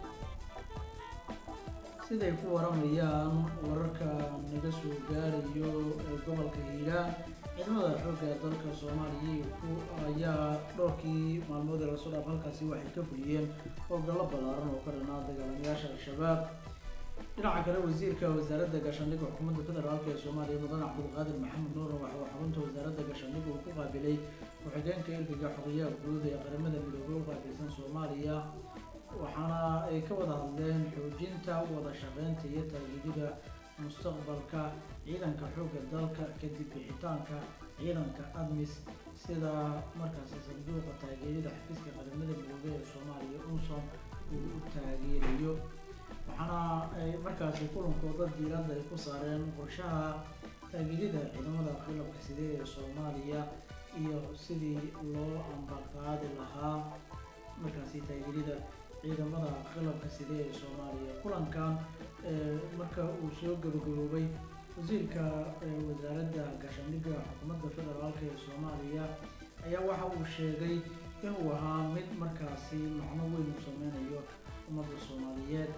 siday ku waramayaan wararka naga soo gaarayo ee gobolka hiiraan. ciidamada xoogga dalka soomaaliya ayaa dhowrkii maalmood ee lasoo dhaaf halkaasi waxay ka fuliyeen howlgallo ballaaran oo ka dhanaa dagaalamayaasha al-shabaab. dhinaca kale wasiirka wasaaradda gaashaandhigga xukuumadda federaalk ee soomaaliya mudane cabdulqaadir maxamed nuur waxa uu xarunta wasaaradda gaashaandhigga uu ku qaabilay ku-xigeenka ergeyga xogayaha guud ee qaramada midoobay u qaabilsan soomaaliya, waxaana ay ka wada hadleen xoojinta wada shaqeynta iyo taageerida mustaqbalka ciidanka xoogga dalka kadib bixitaanka ciidanka admis sida markaasi sanduuqa taageerida xafiiska qaramada midoobay ee soomaaliya unsom uu u taageerayo. waxaana ay markaasi kulankooda diiradda ay ku saareen qorshaha taageerida ciidamada qalabka side ee soomaaliya iyo sidii loo ambaqaadi lahaa markaasi taageerida ciidamada qalabka side ee soomaaliya. kulankan marka uu soo gabagaboobay wasiirka wasaaradda gaashaandhigga xukuumadda federaalk ee soomaaliya ayaa waxa uu sheegay inuu ahaa mid markaasi macno weyn u sameynayo ummadda soomaaliyeed.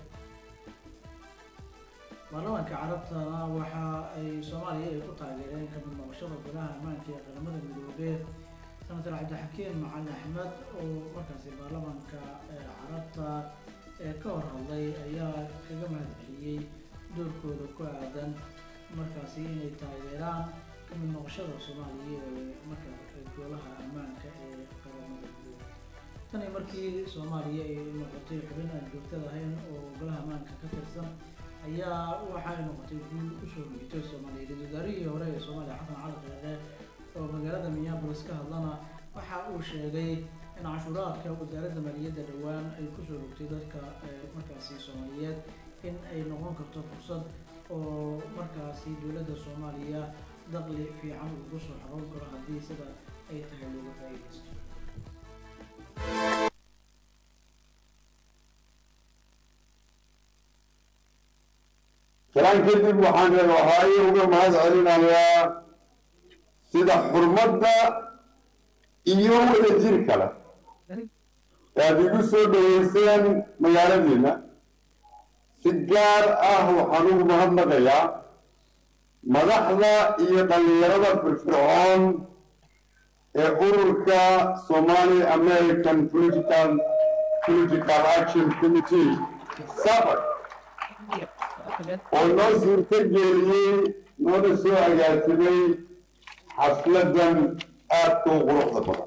baarlamaanka carabtana waxa ay soomaaliya ay ku taageereen kamid noqoshada golaha ammaanka ee qaramada midoobey. senator cabdixakiin macalin axmed oo markaasi baarlamaanka carabta ka hor hadlay ayaa kaga mahad celiyey doorkooda ku aadan markaasi inay taageeraan kamid noqoshada soomaaliya ee marka golaha ammaanka ee qaramada midoobey. tani markii soomaaliya ay noqotay xubin aan joogtada ahayn oo golaha ammaanka ka tirsan ayaa waxa ay noqotay guul usoo hoytay soomaaliya. wasaarihii hore ee soomaaliya xasan cali kheyre oo magaalada minneapolis ka hadlana waxa uu sheegay in cashuuraadka wasaaradda maaliyadda dhowaan ay kusoo rogtay dadka markaasi soomaaliyeed in ay noqon karto fursad oo markaasi dowladda soomaaliya dakhli fiican ugu soo xaroon karo haddii sida ay tahay looga faa'iidaysto.
kalaan kadib waxaan reebahaye uga mahad celinayaa sida xurmadda iyo wadajir kale aad igu soo dhaweyseen magaaladiina. si gaar ah waxaan ugu mahadnaqayaa madaxda iyo dhallinyarada firfircoon ee ururka Somali American Political Action Committee SAPAC oo noo suurtageliyey noona soo agaasimay xafladan aadka u quruxda badan.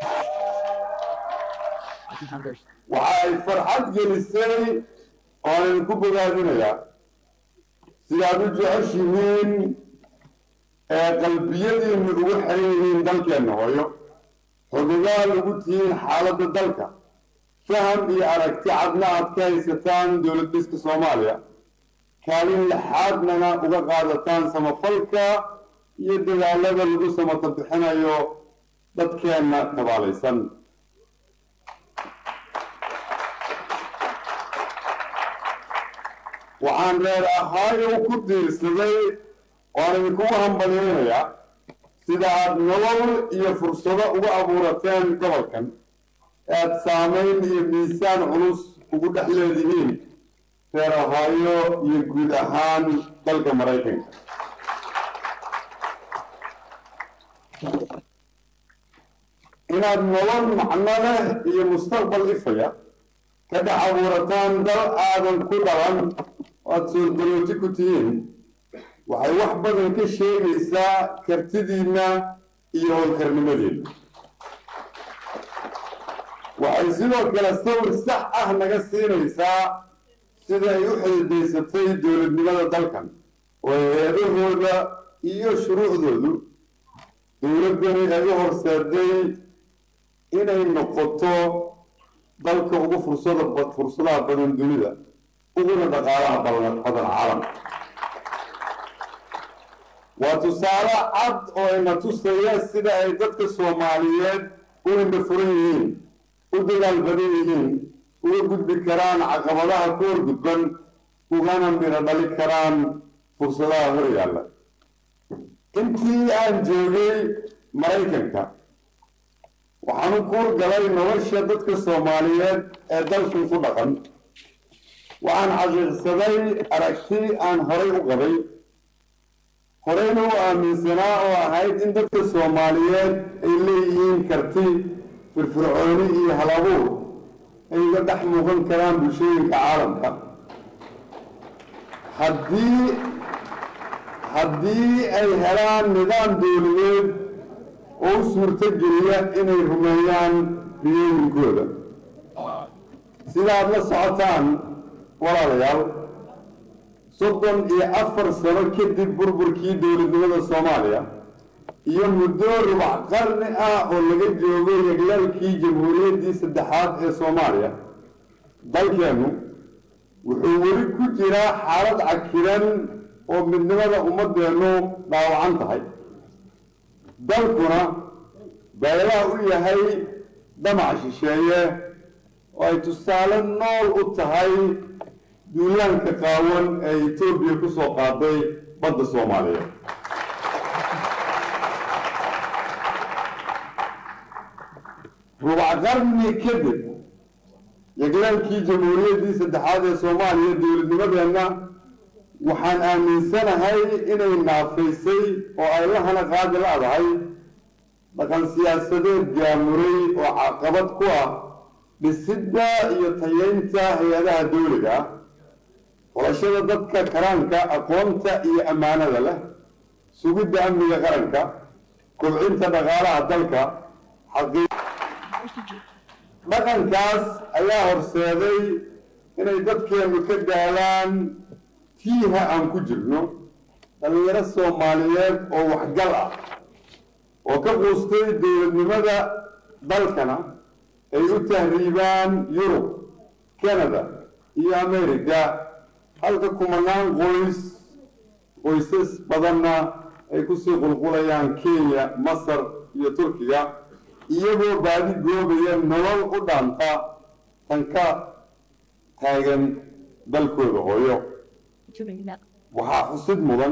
waxa ay farxad gelisay oo aan ku bogaadinayaa sidaad u jeceshihiin ee qalbiyadiinu ugu xiran yihiin dalkeenna hooyo, xogogaal ugu tihiin xaaladda dalka, faham iyo aragti cadna aad ka haysataan dowlad dhiska Soomaaliya, kaalin lixaadnana uga qaadataan samafalka iyo dadaalada lagu samata bixinayo dadkeenna tabaalaysan. waxaan reer ahaayo ku diirsaday waan idinkugu hambalyaynayaa sida aad nolol iyo fursado uga abuurateen gobolkan aad saamayn iyo miisaan culus ugu dhex leedihiin reer ahaayo iyo guud ahaan dalka Maraykanka. inaad nolol macno leh iyo mustaqbal ifaya ka dhex abuurataan dal aadan ku dhalan aad soo dalooti ku tihiin waxay wax badan ka sheegaysaa kartidiinna iyo howlkarnimadiinna. waxay sidoo kale sawir sax ah naga siinaysaa sida ay u xididaysatay dowladnimada dalkan oo hay-adahooda iyo shuruucdoodu dowladdani ay u horseeday inay noqoto dalka ugu fursadaha badan dunida uguna dhaqaalaha badan caalamka. waa tusaale cad oo ina tusaya sida ay dadka Soomaaliyeed u indhafuran yihiin, u dadaal badan yihiin, uga gudbi karaan caqabadaha ku horgudban, ugana miro dhali karaan fursadaha hor yaalla. intii aan joogay maraykanka waxaan u kuur galay nolosha dadka soomaaliyeed ee dalkan ku dhaqan. waxaan xaqiiqsaday aragti aan horay u qabay, horeyna u aaminsanaa oo ahayd in dadka soomaaliyeed ay leeyihiin karti, firfircooni iyo hal-abuur ay uga dhex muuqan karaan bulshooyinka caalamka haddii ay helaan nidaam dowladeed oo u suurto geliya inay rumeeyaan riyooyinkooda. sidaad la socotaan walaalayaal, 34 sano kadib burburkii dowladnimada Soomaaliya iyo muddo rubac qarni ah oo laga joogo yeglaalkii jamhuuriyaddii saddexaad ee Soomaaliya, dalkeenu wuxuu weli ku jiraa xaalad cakiran oo midnimada ummadeennu dhaawacan tahay. dalkuna beelaha u yahay damac shisheeye oo ay tusaale nool u tahay duulaanka qaawan ee Itoobiya ku soo qaaday badda Soomaaliyeed. rubac qarni kadib yeglaalkii jamhuuriyaddii saddexaad ee Soomaaliya, dowladnimadeenna waxaan aaminsanahay inay naafaysay oo ay la hana qaadi la'dahay dhaqan siyaasadeed gaamuray oo caqabad ku ah dhisidda iyo tayeynta hay-adaha dowliga ah, xulashada dadka karaanka, aqoonta iyo ammaanada leh, sugidda amniga qaranka, kobcinta dhaqaalaha dalka. dhaqankaas ayaa horseeday inay dadkeenu ka daalaan tiiha aan ku jirno. dhallinyaro Soomaaliyeed oo waxgal ah oo ka quustay dowladnimada dalkana ay u tahriibaan Yurub, Canada iyo America, halka kumanaan qoysas badanna ay kusii qulqulayaan Kenya, Masar iyo Turkiga, iyagoo baadi goobaya nolol u dhaanta tan ka taagan dalkooda hooyo. waxaa xusid mudan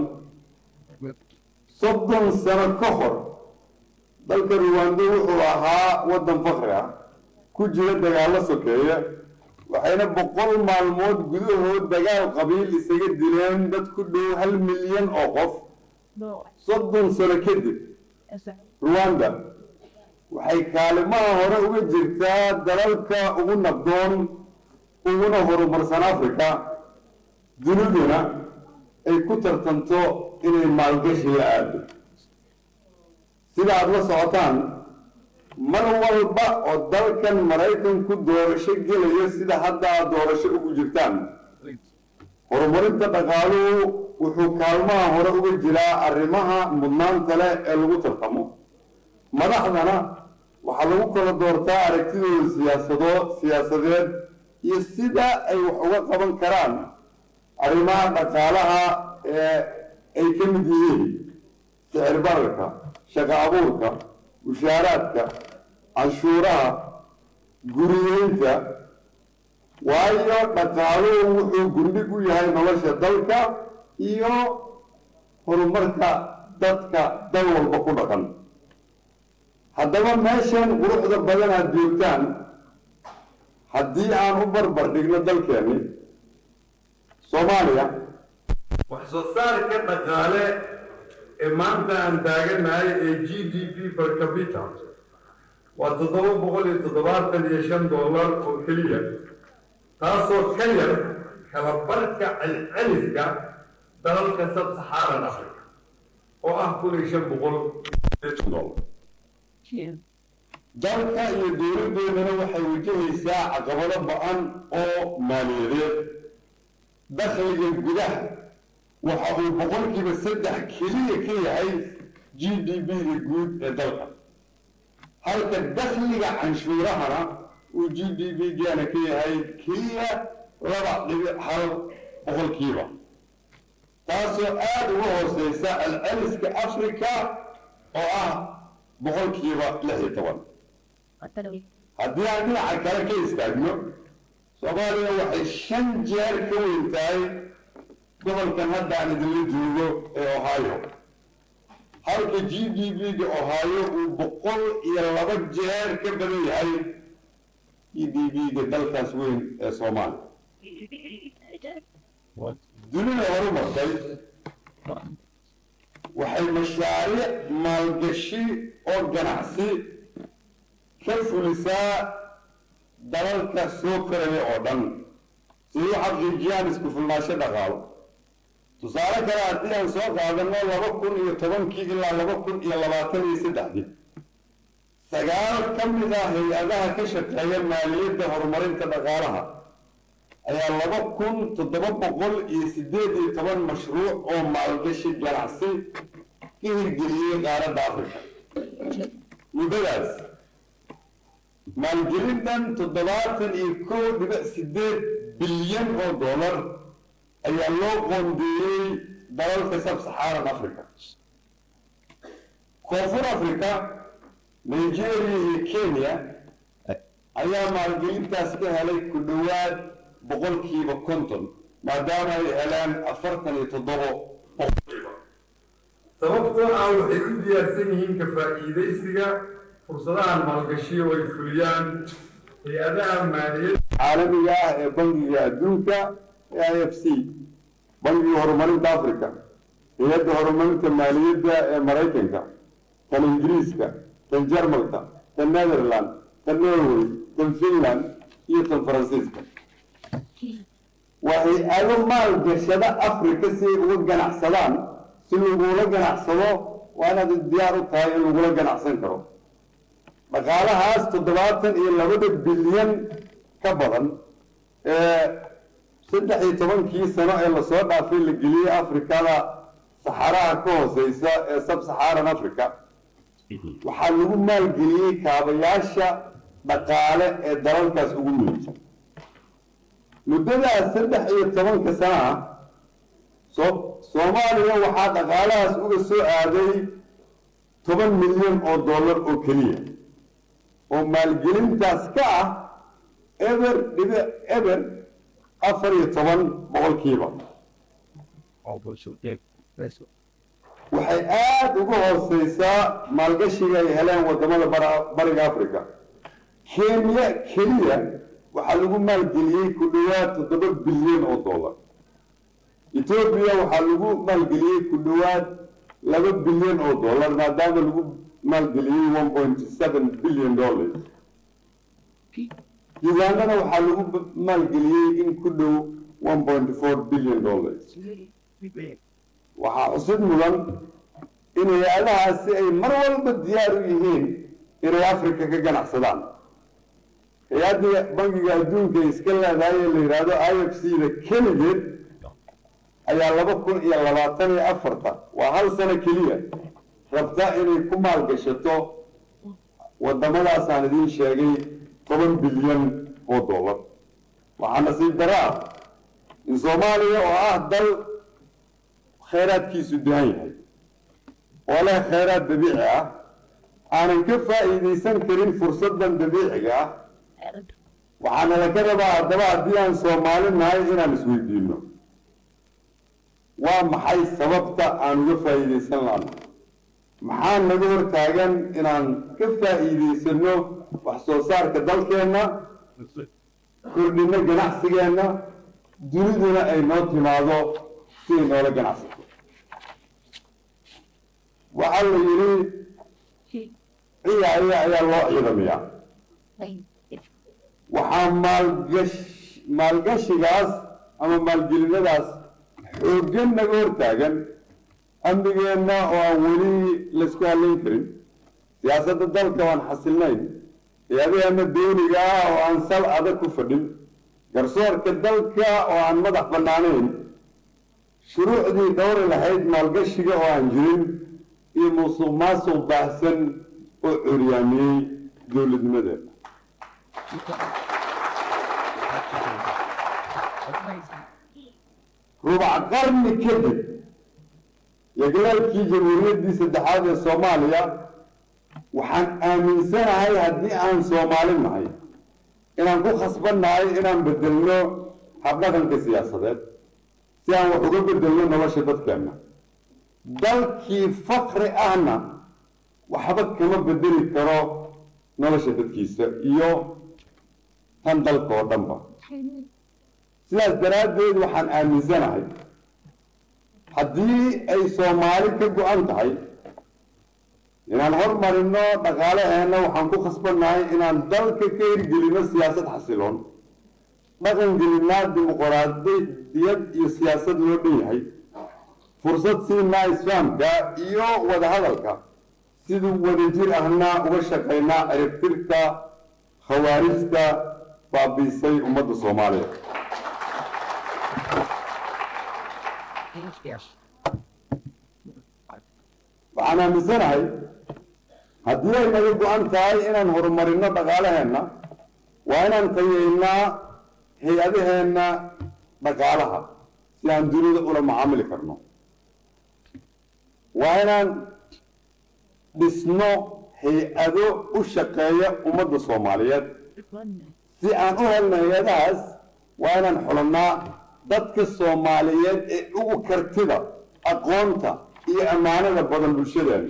30 sano ka hor dalka Rwanda wuxuu ahaa waddan faqri ah, ku jira dagaallo sokeeye, waxayna 100 maalmood gudahood dagaal qabiil isaga dileen dad ku dhow 1 milyan oo qof. 30 sano kadib Rwanda waxay kaalimaha hore uga jirtaa dalalka ugu nabdoon uguna horumarsan Afrika, duniduna ay ku tartanto inay maalgashi la aado. sida aad la socotaan, mar walba oo dalkan Maraykanku doorasho gelaya sida hadda aad doorasho ugu jirtaan, horumarinta dhaqaaluhu wuxuu kaalmaha hore uga jiraa arrimaha mudnaanta leh ee lagu tartamo. madaxdana waxaa lagu kala doortaa aragtidooda siyaasadeed iyo sida ay wax uga qaban karaan arrimaha dhaqaalaha ee ay ka mid yihiin sicir bararka, shaqo abuurka, mushaaraadka, canshuuraha, guriyeynta. waayo dhaqaaluhu wuxuu gundhig u yahay nolosha dalka iyo horumarka dadka dal walba ku dhaqan. haddaba meeshan quruxda badan aad joogtaan, haddii aan u barbar dhigno dalkeeni Soomaaliya, wax soo saarka dhaqaale ee maanta aan taaganahay ee GDP per capita waa $775 oo keliya, taasoo ka yar kala barka celceliska dalalka sub-Saharan Africa oo ah $1,500. dalka iyo dowladdeedana waxay wajahaysaa caqabado ba'an oo maaliyadeed. dakhliga gudaha waxa uu 3% keliya ka yahay GDP-ga guud ee dalka, halka dakhliga canshuurahana uu GDP-gaana ka yahay keliya 2.1%, taasoo aad uga hooseysa celceliska Afrika oo ah 16%. haddii aan dhinaca kale ka istaagno, Soomaaliya waxay 5 jeer ka weyn tahay gobolkan hadda aan idinla joogo ee ohio halka g d p-ga ohio uu 102 jeer ka badan yahay g d p-ga dalkaas weyn ee soomaaliya dunida horumartay waxay mashaariic maalgashi oo ganacsi ka fulisaa dalalka soo koraya oo dhan si u xaqiijiyaan isku filnaansho dhaqaalo tusaale kale haddii aan soo qaadano 2010 ilaa 2023 sagaal ka mid ah hay-adaha ka shaqeeya maaliyadda horumarinta dhaqaalaha ayaa 2718 mashruuc oo maalgashi ganacsi ka hirgeliyey qaaradda afrika muddadaas maalgelintan 71.8 bilyan oo dollar ayaa loo qoondeeyey dalalka sub-saxaaran africa koonfur africa nigeria iyo kenya ayaa maalgelintaas ka helay ku dhowaad 50% maadaama ay helaan 47%. sababtoo ah waxay u diyaarsan yihiin ka faa'iidaysiga fursadahan maalgashiyo ay fuliyaan hay-adaha maaliyadda caalamiga ah ee bangiga adduunka ee IFC, bangiga horumarinta africa, hay-adda horumarinta maaliyadda ee maraykanka, tan ingiriiska, tan jarmalka, tan netherland, tan norway, tan finland iyo tan faransiiska. waa hay-ado maalgashada africa si ay uga ganacsadaan. si lagula ganacsado waa inaad diyaar u tahay in lagula ganacsan karo. dhaqaalahaas 72 bilyan ka badan ee 13 sano ee lasoo dhaafay la geliyey afrikada saxaraha ka hooseysa ee sub-saxaaran africa waxaa lagu maalgeliyey kaabayaasha dhaqaale ee dalalkaas ugu muhiimsan. muddadaas 13 sano ah soomaaliya waxaa dhaqaalahaas uga soo aaday 10 milyan oo dollar oo keliya oo maalgelintaas ka ah eber 14%. waxay aada uga hooseysaa maalgashiga ay heleen wadamada bariga africa. kenya keliya waxaa lagu maalgeliyey ku dhowaad 7 bilyan oo dollar. ethiopia waxaa lagu maalgeliyey ku dhowaad 2 bilyan oo dollar maadaama lagu maalgeliyey 1.7 bilyan dollars. ugandana waxaa lagu maalgeliyey in ku dhow 1.4 bilyan dollars. waxaa xusid mudan in hay-adahaasi ay mar walba diyaar u yihiin inay africa ka ganacsadaan. hay-adda bangiga adduunka iska leedahay ee la yidhaahdo IFC-da keligeed ayaa 2024 waa hal sano keliya rabta inay ku maalgashato wadamadaasaan idiin sheegay 10 bilyan oo dollar. waxaa nasiib daro ah in soomaaliya oo ah dal khayraadkiisu dahan yahay oo leh khayraad dabiici ah aanan ka faa'iidaysan karin fursadan dabiiciga ah. waxaana laga rabaa haddaba haddii aan Soomaali nahay inaan isweydiino waa maxay sababta aan uga faa'iidaysan lahayn. maxaa naga hortaagan inaan ka faa'iidaysano wax soo saarka dalkeenna, kordhino ganacsigeenna, duniduna ay noo timaado si ay noola ganacsato. waxaa la yidhi ciyaaya ayaa loo ciidamiyaa. waxaa maalgashigaas ama maalgelinadaas xooggan naga hortaagan amnigeenna oo aan weli laysku halayn karin, siyaasadda dalka waan xasilnayn, hay-adaheena dawliga ah oo aan sal adag ku fadhin, garsoorka dalka oo aan madax bannaanayn, shuruucdii dhowri lahayd maalgashiga oo aan jirin, iyo musuq maasuq baahsan oo curyaamiyey dowladnimadeena. rubac qarni kadib yaglalkii jamhuuriyaddii saddexaad ee Soomaaliya waxaan aaminsanahay haddii aan Soomaali nahay inaan ku khasbannahay inaan bedelno habdhaqanka siyaasadeed, si aan wax uga bedelno nolosha dadkeenna dalkii fakri ahna waxba kama bedeli karo nolosha dadkiisa iyo tan dalka oo dhanba sidaas daraaddeed waxaan aaminsanahay haddii ay soomaali ka go-an tahay inaan hormarino dhaqaalaheenna waxaan ku khasbannahay inaan dalka ka hirgelino siyaasad xasiloon dhaqan gelinaa dimuqraadiyad iyo siyaasad loo dhan yahay fursad siinaa isfahamka iyo wadahadalka siduu wadajir ahna uga shaqaynaa ciribtirka khawaarijta baabiisay ummadda soomaaliya waxaan aaminsanahay haddii ay naga go-an tahay inaan horumarino dhaqaalaheenna waa inaan tayeynaa hay-adaheenna dhaqaalaha si aan dunida ula macaamili karno waa inaan dhisno hay-ado u shaqeeya ummadda soomaaliyeed si aan u helno hay-adahaas waa inaan xulannaa dadka soomaaliyeed ee ugu kartida aqoonta iyo ammaanada badan bulshadeena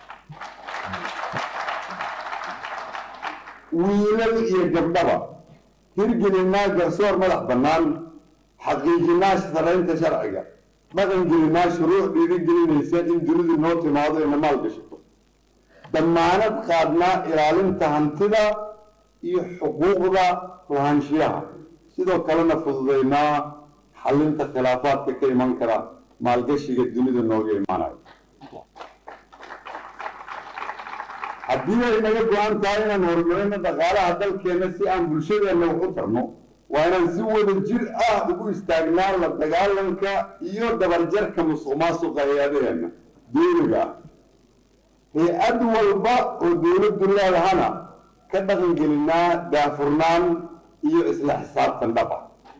wiilal iyo gabdhaba hirgelinaa garsoor madax bannaan xaqiijinaa saraynta sharciga dhaqan gelinaa shuruuc dhiirigelinaysa in dunidu noo timaado ina maal gashato dammaanad qaadnaa ilaalinta hantida iyo xuquuqda lahaanshiyaha sidoo kalena fududaynaa xallinta khilaafaadka ka iman kara maalgashiga dunida nooga imaanayo haddii ay naga go-an tahay inaan horumarino dhaqaalaha dalkeenna si aan bulshadeenna wax u tarno waa inaan si wada jir ah ugu istaagnaa la dagaalanka iyo dabarjarka musuq maasuqa hay-adaheenna dowliga ah hay-ad walba oo dowladdu leedahana ka dhaqan gelinaa daafurnaan iyo isla xisaabtan dhaba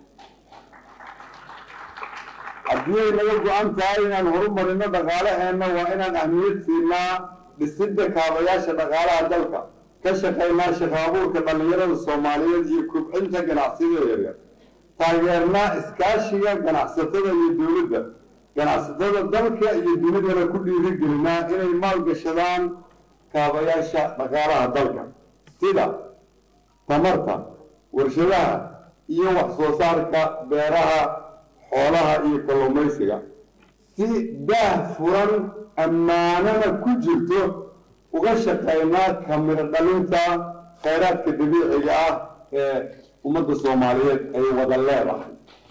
haddii ay naga go-an tahay inaan horumarino dhaqaalaheenna waa inaan ahmiyad siinaa dhisidda kaabayaasha dhaqaalaha dalka ka shaqaynaa shaqo abuurka dhallinyarada soomaaliyeed iyo kobcinta ganacsiyada yaryar taageernaa iskaashiga ganacsatada iyo dowladda ganacsatada dalka iyo dunidana ku dhiirigelinaa inay maalgashadaan kaabayaasha dhaqaalaha dalka sida tamarta warshadaha iyo wax soo saarka beeraha xoolaha iyo kalluumaysiga si daah furan ammaanana ku jirto uga shaqaynaa kamiro dhalinta khayraadka dabiiciga ah ee ummadda soomaaliyeed ay wada leedahay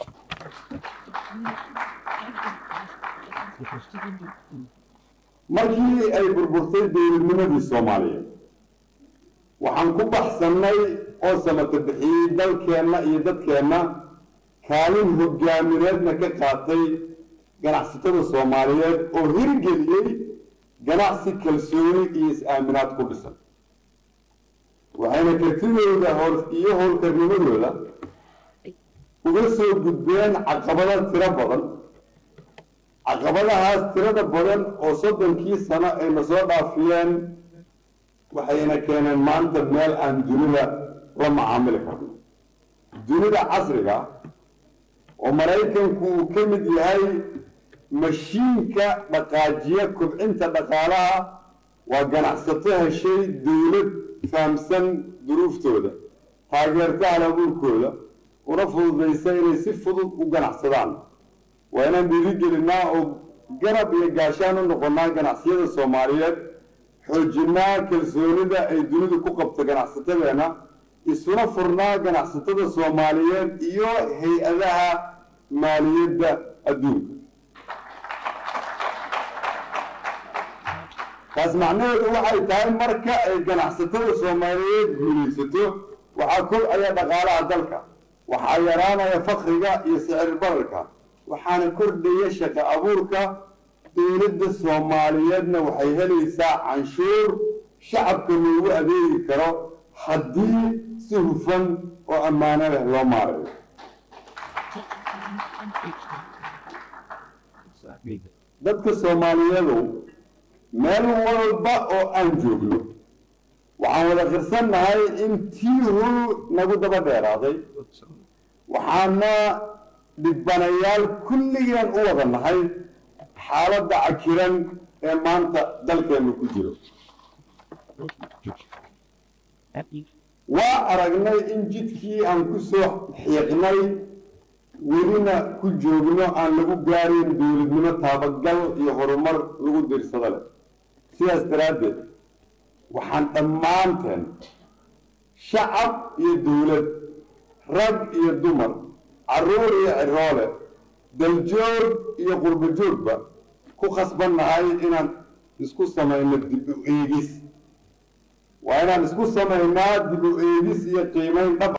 markii ay burburtay dowladnimadii soomaaliyeed waxaan ku baxsannay oo samata bixiyey dalkeenna iyo dadkeenna kaalin hogaamineedna ka qaatay ganacsatada soomaaliyeed oo hirgeliyey ganacsi kalsooni iyo is-aaminaad ku dhisan waxayna kartidooda iyo howlkarnimadooda uga soo gudbeen caqabado tiro badan caqabadahaas tirada badan oo 30 sano ayna soo dhaafiyeen waxayna keeneen maanta meel aan dunida la macaamili karno dunida casriga oo maraykanku uu ka mid yahay mashiinka dhaqaajiya kobcinta dhaqaalaha waa ganacsato heshay dowlad fahamsan duruuftooda taageerta halabuurkooda una fududaysa inay si fudud u ganacsadaan waa inaan dhiirigelinaa oo garab iyo gaashaan u noqonnaa ganacsiyada soomaaliyeed xoojinaa kalsoonida ay dunidu ku qabto ganacsatadeena isuna furnaa ganacsatada soomaaliyeed iyo hay-adaha maaliyadda adduunka taas macnaheedu waxay tahay marka ay ganacsatada soomaaliyeed guulaysato waxaa kobcaya dhaqaalaha dalka waxaa yaraanaya fakriga iyo sicir bararka waxaana kordhaya shaqo abuurka dowladda soomaaliyeedna waxay helaysaa canshuur shacabka loogu adeegi karo haddii si hufan oo ammaano leh loo maarayo dadka soomaaliyeedu meel walba oo aan joogno waxaan wada qirsannahay in tiihu nagu daba dheeraaday waxaana dhibanayaal kulligeen u wada nahay xaaladda cakiran ee maanta dalkeennu ku jiro waa aragnay in jidkii aan ku soo xiiqnay welina ku joogno aan lagu gaarin dowladnimo taabagal iyo horumar lagu diirsado leh sidaas daraaddeed waxaan dhammaanteen shacab iyo dowlad rag iyo dumar carruur iyo ciroole daljoog iyo qurbo joogba ku khasbannahay inaan isku samayno dib u eegis waa inaan isku samaynaa dib u eegis iyo qiimayn dhab